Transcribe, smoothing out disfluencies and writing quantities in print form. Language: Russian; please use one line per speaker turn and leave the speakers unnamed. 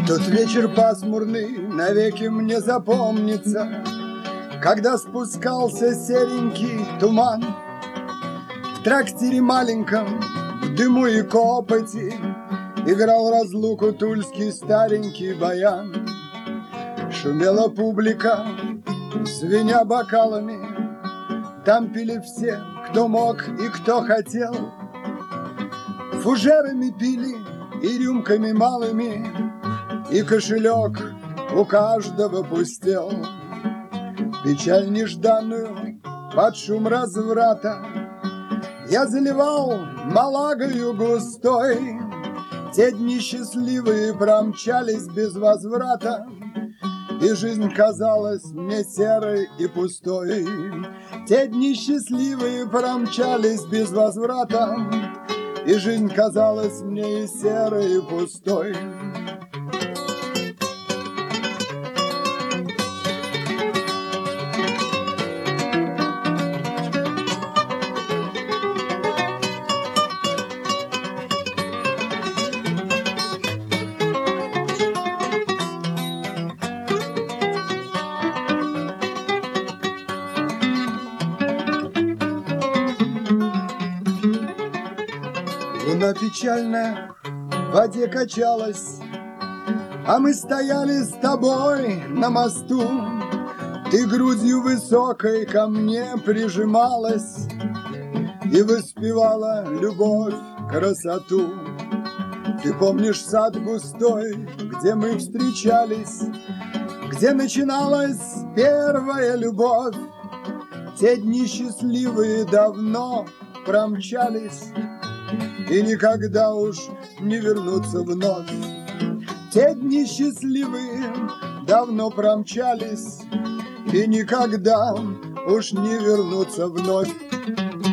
Тот вечер пасмурный навеки мне запомнится, когда спускался серенький туман. В трактире маленьком, в дыму и копоти, играл разлуку тульский старенький баян. Шумела публика, звеня бокалами, там пили все, кто мог и кто хотел. Фужерами пили и рюмками малыми, и кошелек у каждого пустел. Печаль нежданную под шум разврата я заливал малагою густой. Те дни счастливые промчались без возврата, и жизнь казалась мне серой и пустой. Те дни счастливые промчались без возврата, и жизнь казалась мне и серой, и пустой. Луна печальная в воде качалась, а мы стояли с тобой на мосту. Ты грудью высокой ко мне прижималась и воспевала любовь, красоту. Ты помнишь сад густой, где мы встречались, где начиналась первая любовь? Те дни счастливые давно промчались и никогда уж не вернутся вновь. Те дни счастливые давно промчались и никогда уж не вернутся вновь.